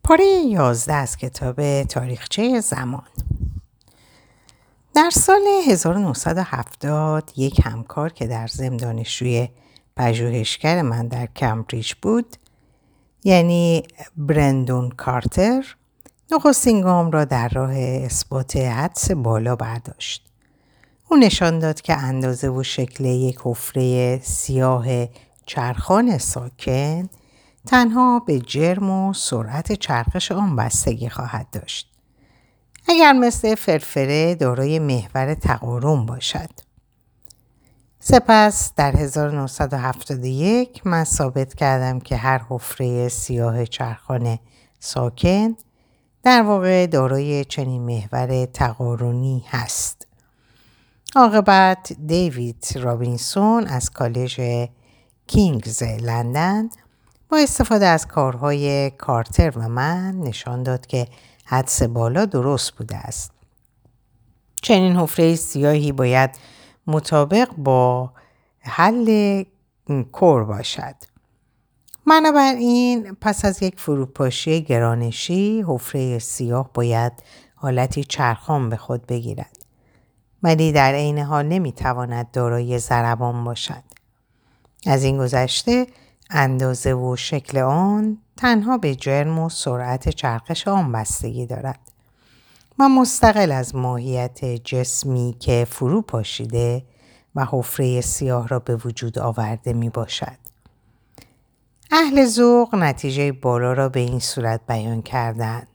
پاره 11 از کتاب تاریخچه زمان. در سال 1970 یک همکار که در ضمن دانشجوی پژوهشگر من در کمبریج بود، یعنی برندون کارتر، نخستین گام را در راه اثبات حدس بالا برداشت. او نشان داد که اندازه و شکل یک حفره سیاه چرخان ساکن تنها به جرم و سرعت چرخش آن بستگی خواهد داشت. اگر مثل فرفره دارای محور تقارن باشد. سپس در 1971 من ثابت کردم که هر حفره سیاه چرخان ساکن در واقع دارای چنین محور تقارنی هست. عاقبت دیوید رابینسون از کالج کینگز لندن با استفاده از کارهای کارتر و من نشان داد که حدس بالا درست بوده است. چنین حفره سیاهی باید مطابق با حل کور باشد. بنابراین پس از یک فروپاشی گرانشی حفره سیاه باید حالتی چرخان به خود بگیرد. ولی در عین حال نمیتواند دارای ضربان باشد. از این گذشته اندازه و شکل آن تنها به جرم و سرعت چرخش آن بستگی دارد و مستقل از ماهیت جسمی که فرو پاشیده و حفره سیاه را به وجود آورده می باشد. اهل ذوق نتیجه بالا را به این صورت بیان کردند.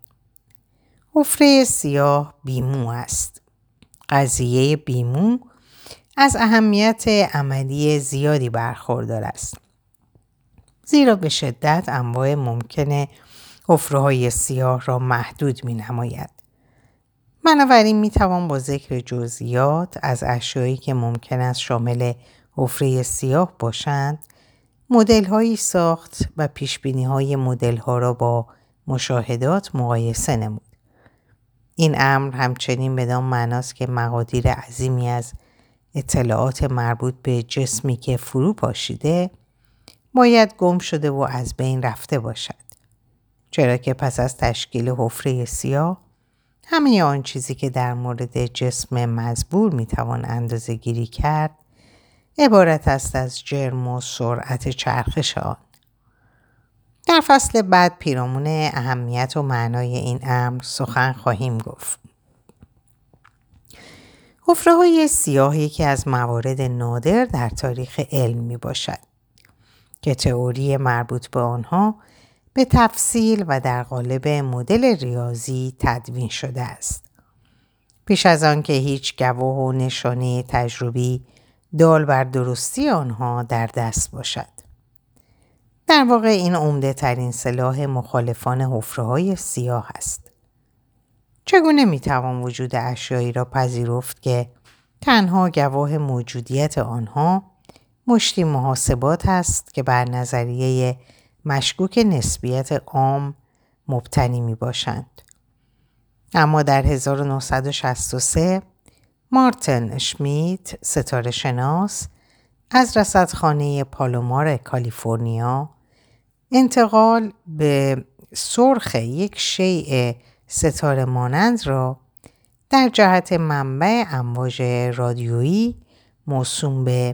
حفره سیاه بیمو است. قضیه بیمو از اهمیت عملی زیادی برخوردار است. زیرا به شدت انواع ممکن حفره‌های سیاه را محدود می‌نماید. بنابراین می‌توان با ذکر جزئیات از اشیایی که ممکن است شامل حفره سیاه باشند، مدل‌هایی ساخت و پیش‌بینی‌های مدل‌ها را با مشاهدات مقایسه نمود. این امر همچنین بدان معناست که مقادیر عظیمی از اطلاعات مربوط به جسمی که فرو پاشیده باید گم شده و از بین رفته باشد. چرا که پس از تشکیل حفره سیاه همه آن چیزی که در مورد جسم مزبور میتوان اندازه گیری کرد عبارت است از جرم و سرعت چرخش آن. در فصل بعد پیرامون اهمیت و معنای این امر سخن خواهیم گفت. حفره‌های سیاه یکی از موارد نادر در تاریخ علم می باشد که تئوری مربوط به آنها به تفصیل و در قالب مدل ریاضی تدوین شده است. پیش از آن که هیچ گواه و نشانه تجربی دال بر درستی آنها در دست باشد. در واقع این عمده ترین سلاح مخالفان حفره‌های سیاه است. چگونه میتوان وجود اشیایی را پذیرفت که تنها گواه موجودیت آنها مشتی محاسبات است که بر نظریه مشکوک نسبیت عام مبتنی می باشند. اما در 1963 مارتین اشمیت ستاره شناس از رصدخانه پالومار کالیفرنیا انتقال به سرخ یک شیء ستاره مانند را در جهت منبع امواج رادیویی موسوم به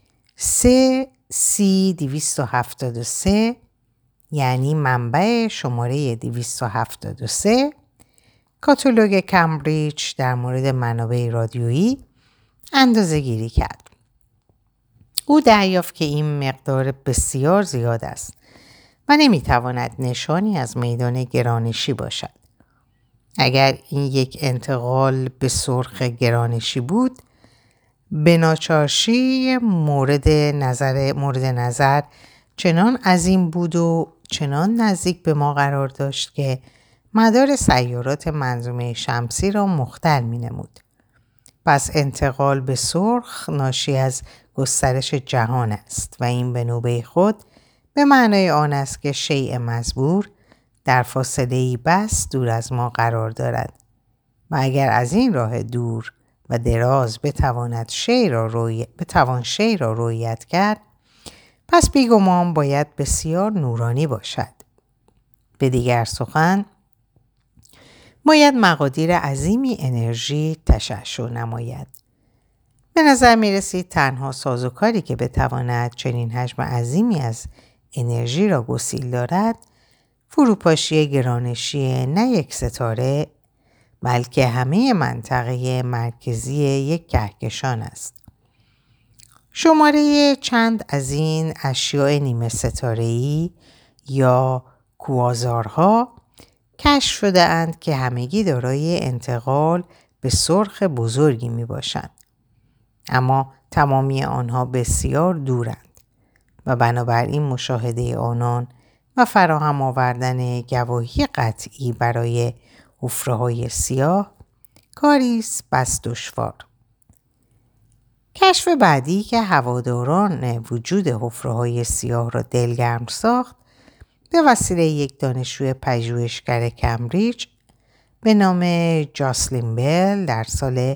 3C273 یعنی منبع شماره 273 کاتالوگ کمبریج در مورد منابع رادیویی اندازه گیری کرد. او دریافت که این مقدار بسیار زیاد است و نمیتواند نشانی از میدان گرانشی باشد. اگر این یک انتقال به سرخ گرانشی بود، به ناچارشی مورد نظر چنان عظیم بود و چنان نزدیک به ما قرار داشت که مدار سیارات منظومه شمسی را مختل می نمود. پس انتقال به سرخ ناشی از گسترش جهان است و این به نوبه خود به معنای آن است که شیء مزبور در فاصله‌ای بس دور از ما قرار دارد و اگر از این راه دور و دراز بتوان شیء را رؤیت کرد، پس بیگمان باید بسیار نورانی باشد. به دیگر سخن باید مقادیر عظیمی انرژی تشعشع نماید. به نظر می رسید تنها سازوکاری که بتواند چنین حجم عظیمی از انرژی را گسیل دارد فروپاشی گرانشی نه یک ستاره بلکه همه منطقه مرکزی یک کهکشان است. شماره چند از این اشیاء نیمه ستاره‌ای یا کوازارها کشف شده اند که همگی دارای انتقال به سرخ بزرگی می باشند. اما تمامی آنها بسیار دورند و بنابراین مشاهده آنان و فراهم آوردن گواهی قطعی برای حفره‌های سیاه کاری است بس دشوار. کشف بعدی که هواداران وجود حفره‌های سیاه را دلگرم ساخت به وسیله یک دانشجوی پژوهشگر کمبریج به نام جاسلین بل در سال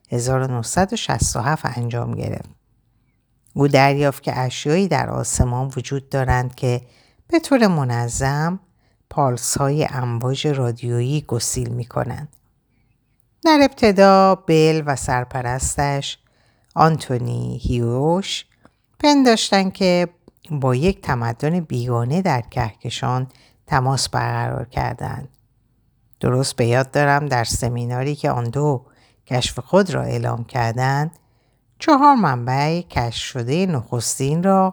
1967 انجام گرفت. او دریافت که اشیایی در آسمان وجود دارند که به طور منظم پالس‌های امواج رادیویی گسیل می‌کنند. در ابتدا بل و سرپرستش آنتونی هیوش پنداشتند که با یک تمدن بیگانه در کهکشان تماس برقرار کردند. درست به یاد دارم در سمیناری که آن دو کشف خود را اعلام کردند 4 منبع کشف شده نخستین را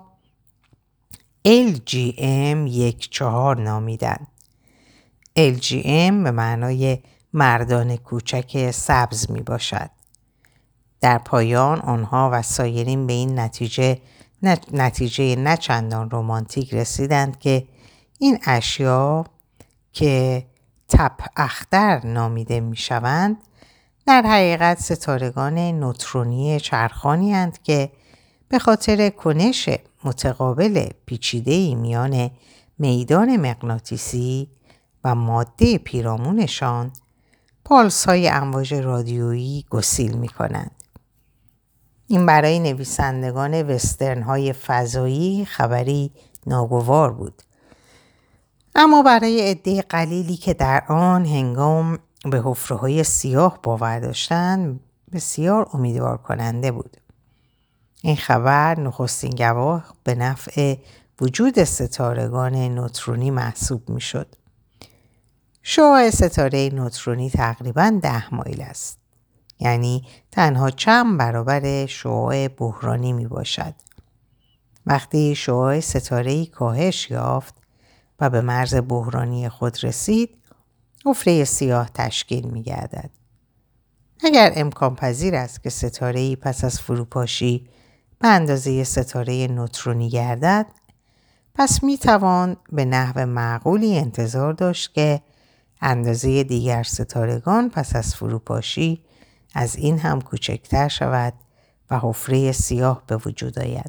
LGM-14 نامیدند. LGM به معنای مردان کوچک سبز می باشد. در پایان آنها و سایرین به این نتیجه نه چندان رمانتیک رسیدند که این اشیا که تپ اختر نامیده می شوند در حقیقت ستارگان نوترونی چرخانی اند که به خاطر کنش متقابل پیچیده‌ای میان میدان مغناطیسی و ماده پیرامونشان پالس های امواج رادیویی گسیل می کنند. این برای نویسندگان وسترن های فضایی خبری ناگوار بود. اما برای عده قلیلی که در آن هنگام به حفره‌های سیاه باور داشتند بسیار امیدوار کننده بود. این خبر نخستین گواه به نفع وجود ستارگان نوترونی محسوب می شد. شعاع ستاره نوترونی تقریباً 10 مایل است. یعنی تنها چند برابر شعاع بحرانی می باشد. وقتی شعاع ستاره‌ای کاهش یافت و به مرز بحرانی خود رسید، حفره سیاه تشکیل می گردد. اگر امکان پذیر است که ستاره‌ای پس از فروپاشی به اندازه ستاره نوترونی گردد، پس می توان به نحو معقولی انتظار داشت که اندازه دیگر ستارگان پس از فروپاشی از این هم کوچکتر شود و حفره سیاه به وجود آید.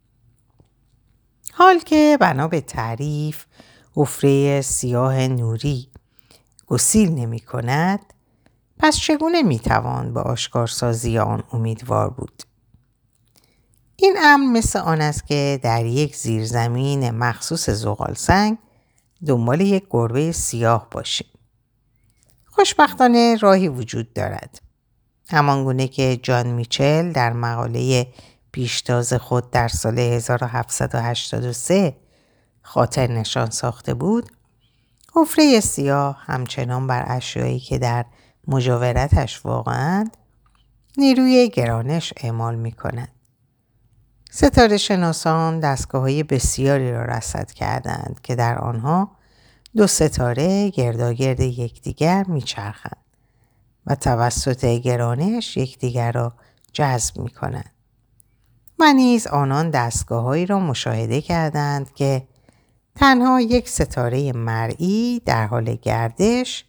حال که بنا به تعریف حفره سیاه نوری گسیل نمی کند، پس چگونه می توان به آشکارسازی آن امیدوار بود؟ این امر مثل آن است که در یک زیرزمین مخصوص زغالسنگ دنبال یک گربه سیاه باشیم. خوشبختانه راهی وجود دارد. همانگونه که جان میچل در مقاله پیشتاز خود در سال 1783 خاطر نشان ساخته بود، حفره سیاه همچنان بر اشیایی که در مجاورتش واقعاً نیروی گرانش اعمال می کند. ستاره شناسان دستگاه‌های بسیاری را رصد کردند که در آنها 2 ستاره گرداگرد یکدیگر میچرخند و توسط گرانش یکدیگر را جذب می کنند. و نیز آنان دستگاه‌هایی را مشاهده کردند که تنها یک ستاره مرئی در حال گردش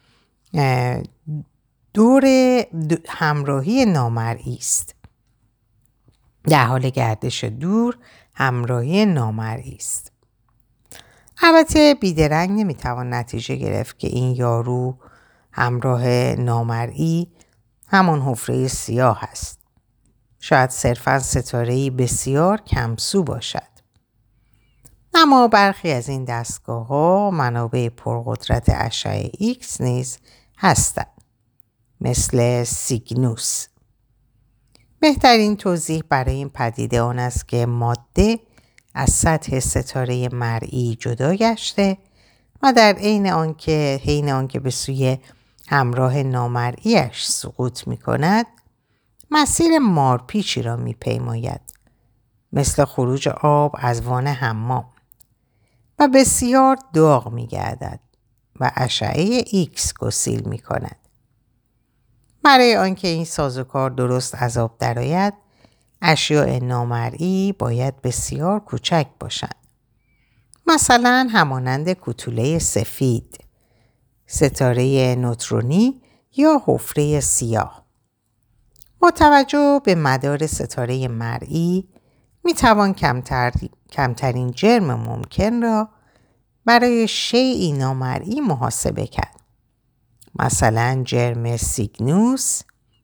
دور همراهی نامرئی است. در حال گردش دور همراهی نامرئی است. البته بیدرنگ نمیتوان نتیجه گرفت که این یارو همراه نامرئی همان حفره سیاه است. شاید صرفاً ستاره‌ای بسیار کمسو باشد. اما برخی از این دستگاه‌ها منابع پرقدرت اشعه ایکس نیز هستند، مثل سیگنوس. بهترین توضیح برای این پدیده آن است که ماده از سطح ستاره مرئی جدا گشته و در حین آنکه به سوی همراه نامرئیش سقوط می‌کند، مسیر مارپیچی را می‌پیماید، مثل خروج آب از وان حمام، و بسیار داغ می‌گردد و اشعه ایکس گسیل می‌کند. برای آنکه این سازوکار درست از آب درآید، اشیاء نامرئی باید بسیار کوچک باشند. مثلا همانند کوتوله سفید، ستاره نوترونی یا حفره سیاه. با توجه به مدار ستاره مرئی میتوان کمترین جرم ممکن را برای شیئی نامرئی محاسبه کرد. مثلا جرم سیگنوس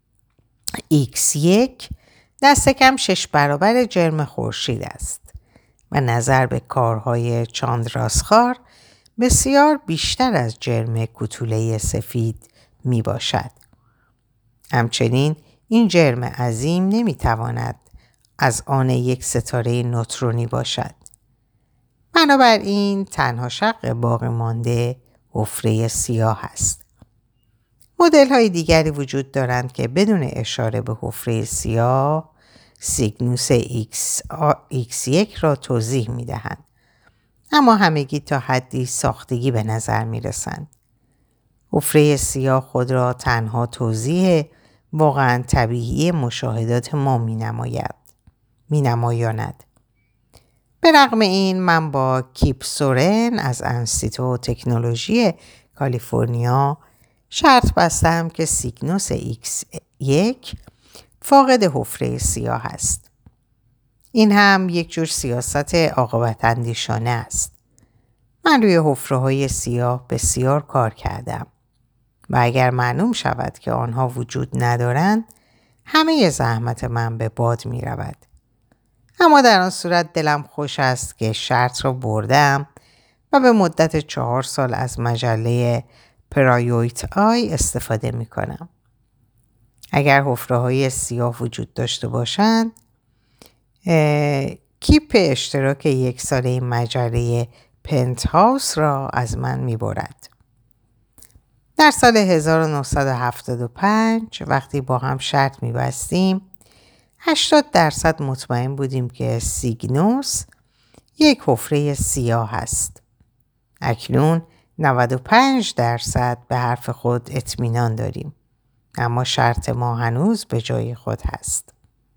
X1 دست کم 6 برابر جرم خورشید است و نظر به کارهای چاندراسخار بسیار بیشتر از جرم کوتوله سفید می باشد. همچنین این جرم عظیم نمی تواند از آن یک ستاره نوترونی باشد. بنابراین تنها شق باقی مانده حفره سیاه است. مدل های دیگری وجود دارند که بدون اشاره به حفره سیاه سیگنوس X1 را توضیح می دهند. اما همگی تا حدی ساختگی به نظر می رسند. حفره سیاه خود را تنها توضیح واقعا طبیعی مشاهدات ما می نمایاند. به رغم این من با کیپ سورن از انستیتو تکنولوژی کالیفرنیا شرط بستم که سیگنوس X1 فاقد حفره سیاه است. این هم یک جور سیاست عاقبت اندیشانه است. من روی حفره‌های سیاه بسیار کار کردم و اگر معلوم شود که آنها وجود ندارند، همه زحمت من به باد می رود. اما در آن صورت دلم خوش است که شرط را بردم و به مدت 4 سال از مجله پرایویت آی استفاده می کنم. اگر حفره‌های سیاه وجود داشته باشند، کیپ اشتراک 1 ساله مجله پنت هاوس را از من می برد. در سال 1975 وقتی با هم شرط می بستیم 80% مطمئن بودیم که سیگنوس یک حفره سیاه است. اکنون 95% به حرف خود اطمینان داریم، اما شرط ما هنوز به جای خود هست.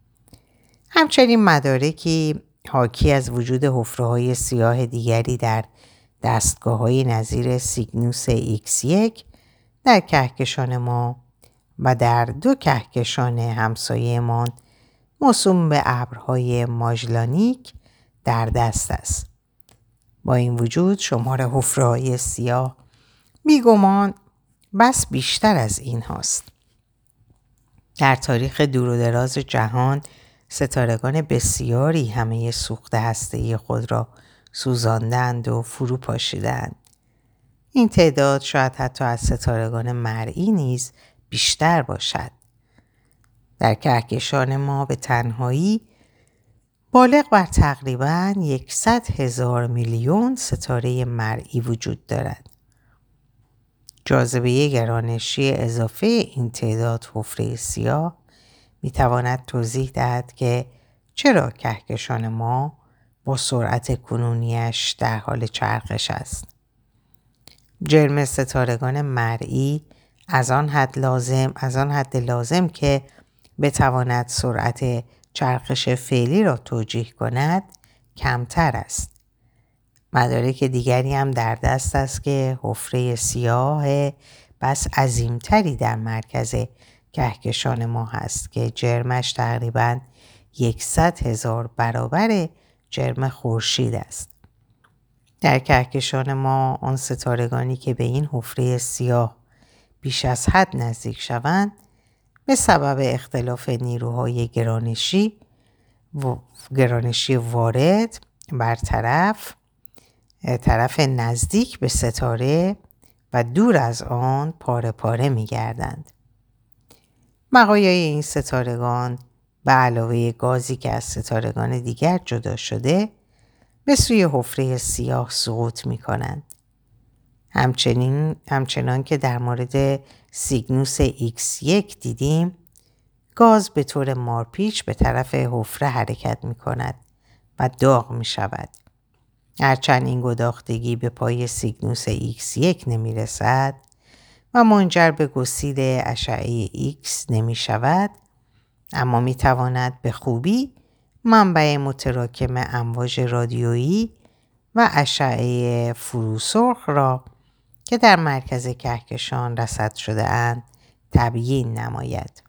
همچنین مدارکی حاکی از وجود حفره‌های سیاه دیگری در دستگاه‌های نظیر سیگنوس X1 در کهکشان ما و در 2 کهکشان همسایه‌مان موسوم به ابرهای ماژلانیک در دست است. با این وجود شمار حفره‌های سیاه بیگمان بس بیشتر از این هاست. در تاریخ دور و دراز جهان ستارگان بسیاری همه سوخت هسته‌ای خود را سوزاندند و فرو پاشیدند. این تعداد شاید حتی از ستارگان مرئی نیز بیشتر باشد. در کهکشان ما به تنهایی بالغ بر تقریباً 100,000 میلیون ستاره مرئی وجود دارد. جاذبه گرانشی اضافه این تعداد حفره سیاه می تواند توضیح دهد که چرا کهکشان ما با سرعت کنونیش در حال چرخش است. جرم ستارگان مرئی از آن حد لازم که بتواند سرعت چرخش فعلی را توجیه کند کمتر است. مدارک دیگری هم در دست است که حفره سیاه بس عظیمتری در مرکز کهکشان ما هست که جرمش تقریباً 100,000 برابر جرم خورشید است. در کهکشان ما آن ستارگانی که به این حفره سیاه بیش از حد نزدیک شوند به سبب اختلاف نیروهای گرانشی وارد برطرف طرف نزدیک به ستاره و دور از آن پاره پاره می گردند. بقایای این ستارگان به علاوه گازی که از ستارگان دیگر جدا شده به سوی حفره سیاه سقوط می کنند. همچنان که در مورد سیگنوس X1 دیدیم، گاز به طور مارپیچ به طرف حفره حرکت می کند و داغ می شود. هرچند این گداختگی به پای سیگنوس X1 نمی رسد و منجر به گسیل اشعه X نمی شود، اما می تواند به خوبی منبع متراکم امواج رادیویی و اشعه فروسرخ را که در مرکز کهکشان رصد شده اند تبیین نماید.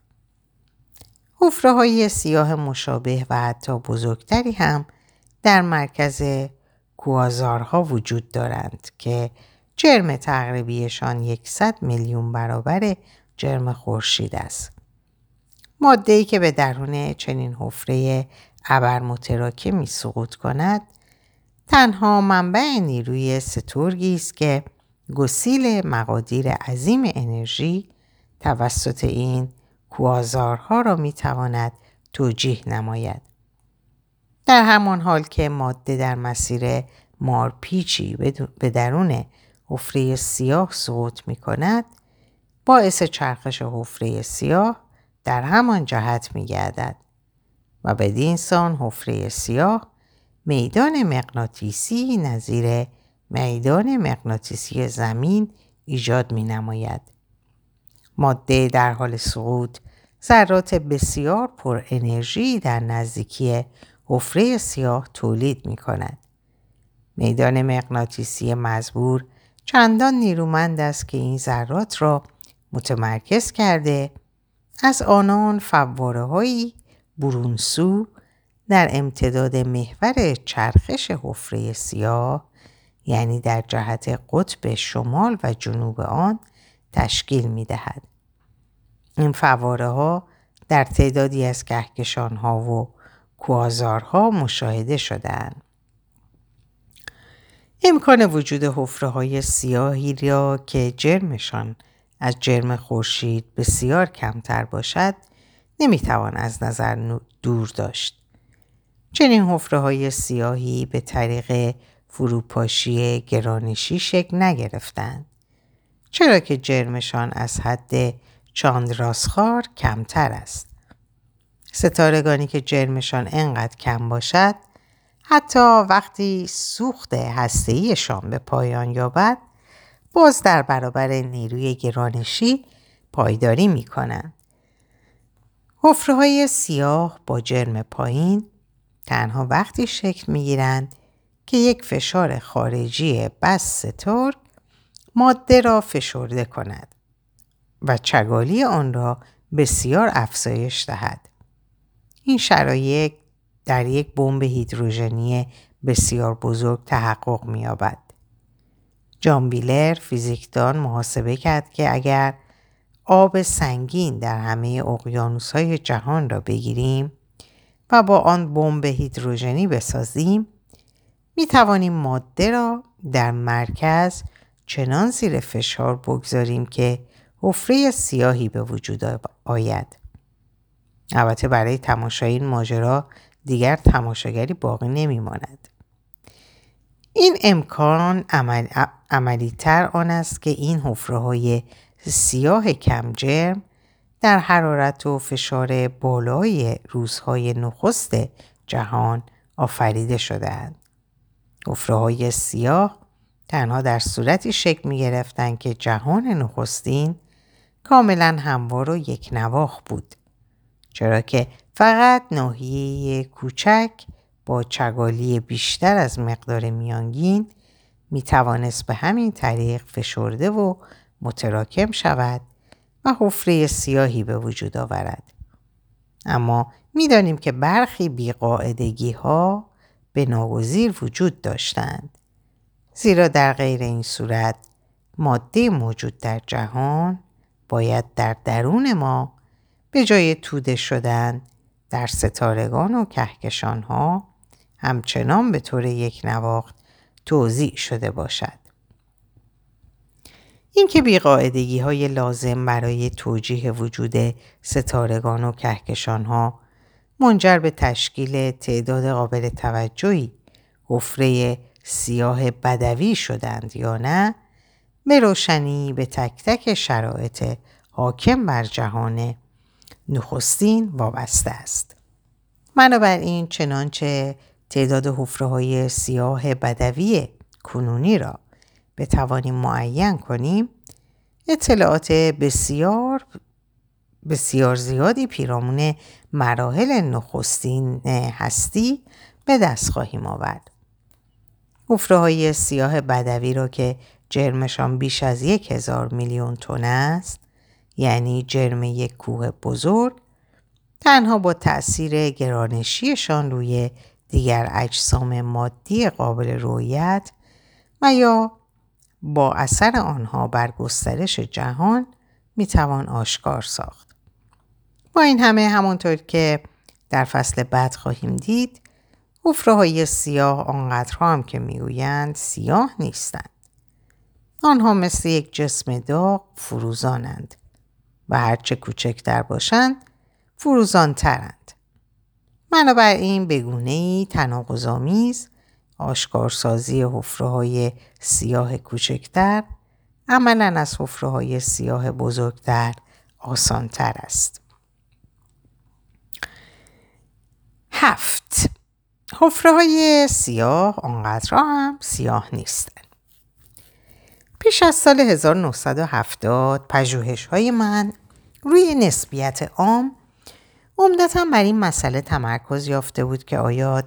حفره‌های سیاه مشابه و حتی بزرگتری هم در مرکز کوازارها وجود دارند که جرم تقریبیشان 100 میلیون برابر جرم خورشید است. ماده‌ای که به درون چنین حفره ابرمتراکمی سقوط کند تنها منبع نیروی سترگی است که گسیل مقادیر عظیم انرژی توسط این کوازارها را میتواند توجیه نماید. در همان حال که ماده در مسیر مارپیچی به درون حفره سیاه سقوط می کند، باعث چرخش حفره سیاه در همان جهت می گردد و بدین سان حفره سیاه میدان مغناطیسی نظیر میدان مغناطیسی زمین ایجاد می نماید. ماده در حال سقوط ذرات بسیار پر انرژی در نزدیکی حفره سیاه تولید می کند. میدان مغناطیسی مزبور چندان نیرومند است که این ذرات را متمرکز کرده از آنان فواره‌هایی برونسو در امتداد محور چرخش حفره سیاه، یعنی در جهت قطب شمال و جنوب آن تشکیل می دهد. این فواره‌ها در تعدادی از کهکشان‌ها و کوازارها مشاهده شده‌اند. امکان وجود حفره‌های سیاهی را که جرمشان از جرم خورشید بسیار کمتر باشد نمیتوان از نظر دور داشت. چنین حفره‌های سیاهی به طریق فروپاشی گرانشی شکل نگرفتند، چرا که جرمشان از حد چاندراسخار کمتر است. ستارگانی که جرمشان انقدر کم باشد حتی وقتی سوخت هسته‌ایشان به پایان یابد باز در برابر نیروی گرانشی پایداری می کنند. حفره‌های سیاه با جرم پایین تنها وقتی شکل می گیرند که یک فشار خارجی بس سترگ ماده را فشرده کند و چگالی آن را بسیار افزایش دهد. این شرایط در یک بمب هیدروژنی بسیار بزرگ تحقق می‌یابد. جان بیلر فیزیکدان محاسبه کرد که اگر آب سنگین در همه اقیانوس‌های جهان را بگیریم و با آن بمب هیدروژنی بسازیم، می‌توانیم ماده را در مرکز چنان زیر فشار بگذاریم که حفره سیاهی به وجود آید. البته برای تماشای این ماجرا دیگر تماشاگری باقی نمی‌ماند. این امکان عملی‌تر آن است که این حفره‌های سیاه کم جرم در حرارت و فشار بالای روزهای نخست جهان آفریده شده‌اند. حفره‌های سیاه تنها در صورتی شکل می‌گرفتند که جهان نخستین کاملا هموار و یک نواخت بود، چرا که فقط ناحیه کوچک با چگالی بیشتر از مقدار میانگین می توانست به همین طریق فشرده و متراکم شود و حفره سیاهی به وجود آورد. اما می دانیم که برخی بی‌قاعدگی ها به ناگزیر وجود داشتند، زیرا در غیر این صورت ماده موجود در جهان باید در درون ما به جای توده شدن در ستارگان و کهکشان‌ها همچنان به طور یک نواخت توزیع شده باشد. اینکه بی‌قاعدگی‌های لازم برای توجیه وجود ستارگان و کهکشان‌ها منجر به تشکیل تعداد قابل توجهی حفره سیاه بدوی شدند یا نه، به روشنی به تک تک شرایط حاکم بر جهان نخستین وابسته است. بنابراین چنانچه تعداد حفره‌های سیاه بدوی کنونی را بتوانیم معین کنیم، اطلاعات بسیار زیادی پیرامون مراحل نخستین هستی به دست خواهیم آورد. حفره‌های سیاه بدوی را که جرمشان بیش از 1000 میلیون تن است، یعنی جرم یک کوه بزرگ، تنها با تأثیر گرانشیشان روی دیگر اجسام مادی قابل رؤیت و یا با اثر آنها بر گسترش جهان میتوان آشکار ساخت. با این همه، همانطور که در فصل بعد خواهیم دید، حفره‌های سیاه آنقدرها هم که میگویند سیاه نیستند. آنها مثل یک جسم داغ فروزانند و هرچه کوچکتر باشند فروزانترند. بنابراین به گونه‌ای تناقض‌آمیز آشکارسازی حفره‌های سیاه کوچکتر عملاً از حفره‌های سیاه بزرگتر آسان‌تر است. 7. حفره‌های سیاه آنقدر هم سیاه نیستند. پیش از سال 1970 پژوهش‌های من روی نسبیت عام عمدتاً بر این مسئله تمرکز یافته بود که آیا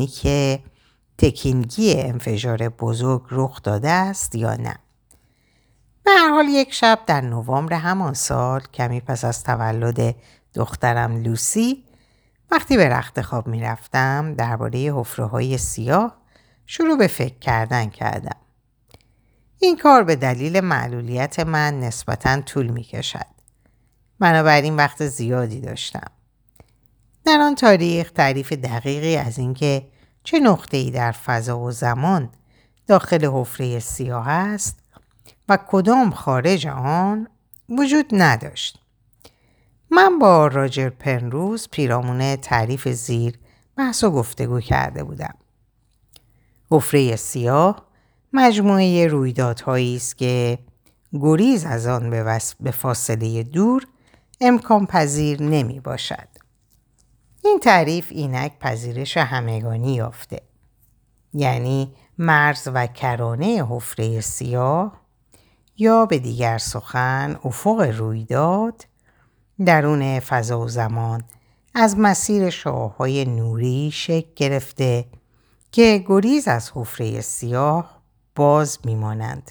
تکینگی انفجار بزرگ رخ داده است یا نه. به هر حال یک شب در نوامبر همان سال، کمی پس از تولد دخترم لوسی، وقتی به رخت خواب می رفتم، درباره حفره‌های سیاه شروع به فکر کردم. این کار به دلیل معلولیت من نسبتاً طول می کشد. بنابراین وقت زیادی داشتم. در آن تاریخ تعریف دقیقی از اینکه چه نقطه‌ای در فضا و زمان داخل حفره سیاه است و کدام خارج آن وجود نداشت. من با راجر پنروز پیرامون تعریف زیر بحث و گفتگو کرده بودم. حفره سیاه مجموعه رویدادهایی است که گریز از آن به فاصله دور امکان پذیر نمی باشد. این تعریف اینک پذیرش همگانی یافته. یعنی مرز و کرانه حفره سیاه، یا به دیگر سخن افق رویداد، درون فضا و زمان از مسیر شعاع‌های نوری شکل گرفته که گریز از حفره سیاه باز میمانند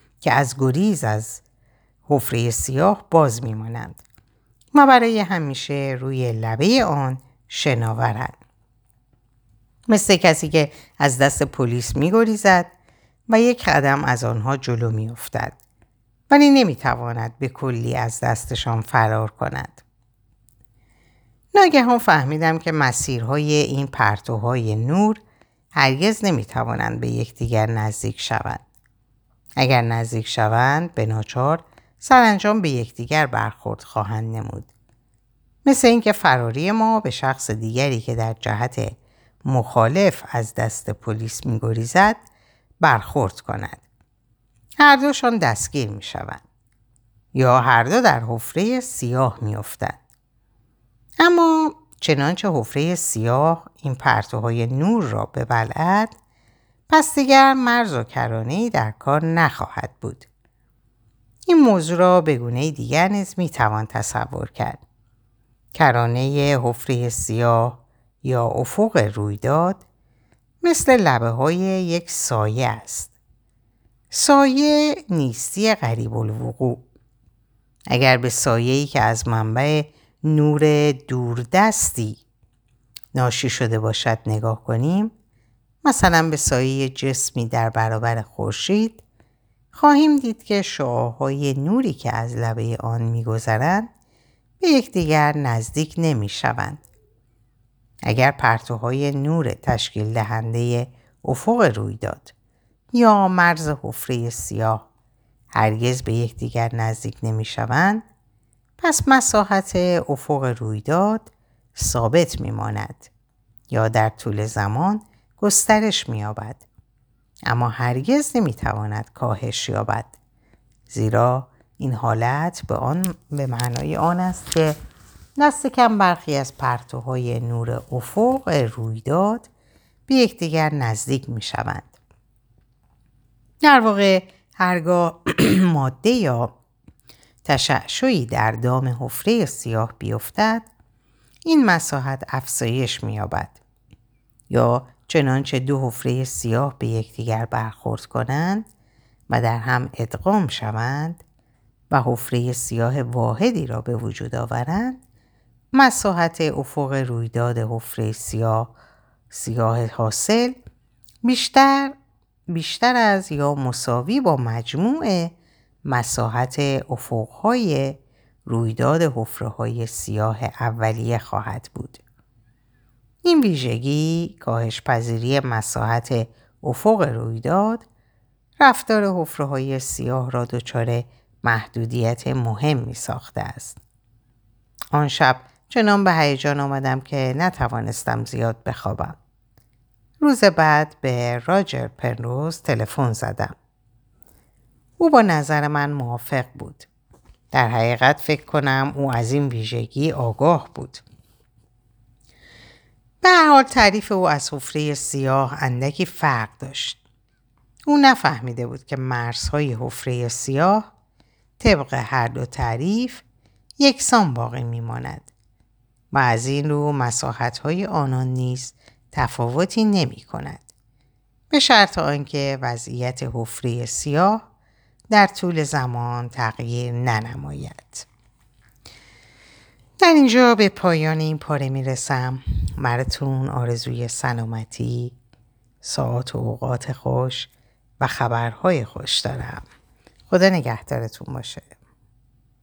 و برای همیشه روی لبه آن شناورند. مثل کسی که از دست پلیس می‌گریزد و یک قدم از آنها جلو می‌افتد، ولی نمی‌تواند به کلی از دستشان فرار کند. ناگهان فهمیدم که مسیرهای این پرتوهای نور هرگز نمی‌توانند به یکدیگر نزدیک شوند. اگر نزدیک شوند، به ناچار سرانجام به یکدیگر برخورد خواهند نمود. مثل اینکه فراری ما به شخص دیگری که در جهت مخالف از دست پلیس می‌گریزد برخورد کند. هر دوشان دستگیر می‌شوند یا هر دو در حفره سیاه می‌افتند. اما چنانچه حفره سیاه این پرتوهای نور را ببلعد، پس دیگر مرز و کرانه‌ای در کار نخواهد بود. این موضوع را به گونه دیگر نیز می‌توان تصور کرد. کرانه حفره سیاه یا افق رویداد مثل لبه‌های یک سایه است. سایه نیستی غریب الوقوع. اگر به سایه‌ای که از منبع نور دوردستی ناشی شده باشد نگاه کنیم، مثلا به سایه جسمی در برابر خورشید، خواهیم دید که شعاع‌های نوری که از لبه آن می‌گذرند به یکدیگر نزدیک نمی‌شوند. اگر پرتوهای نور تشکیل دهنده افق رویداد یا مرز حفره سیاه هرگز به یکدیگر نزدیک نمی‌شوند، پس مساحت افق رویداد ثابت می‌ماند یا در طول زمان گسترش می‌یابد، اما هرگز نمی‌تواند کاهش یابد، زیرا این حالت به معنای آن است که دست کم برخی از پرتوهای نور افق رویداد به یکدیگر نزدیک می‌شوند. در واقع هرگاه ماده یا تشعشعی در دام حفره سیاه بیفتد، این مساحت افزایش می‌یابد، یا چنانچه دو حفره سیاه به یکدیگر برخورد کنند و در هم ادغام شوند و حفره سیاه واحدی را به وجود آورند، مساحت افق رویداد حفره سیاه حاصل بیشتر از یا مساوی با مجموع مساحت افق‌های رویداد حفره‌های سیاه اولیه خواهد بود. این ویژگی کاهش پذیری مساحت افق رویداد رفتار حفره‌های سیاه را دچار محدودیت مهمی ساخته است. آن شب چنان به هیجان آمدم که نتوانستم زیاد بخوابم. روز بعد به راجر پنروز تلفن زدم. او با نظر من موافق بود. در حقیقت فکر کنم او از این ویژگی آگاه بود. به هر حال تعریف او از حفره سیاه اندکی فرق داشت. او نفهمیده بود که مرزهای حفره سیاه طبق هر دو تعریف یکسان باقی میماند و از این رو مساحت‌های آنان نیز تفاوتی نمی کند، به شرط آنکه وضعیت حفره سیاه در طول زمان تغییر ننماید. در اینجا به پایان این پاره می رسم. براتون آرزوی سلامتی، ساعات و اوقات خوش و خبرهای خوش دارم. خدا نگهدارتون باشه.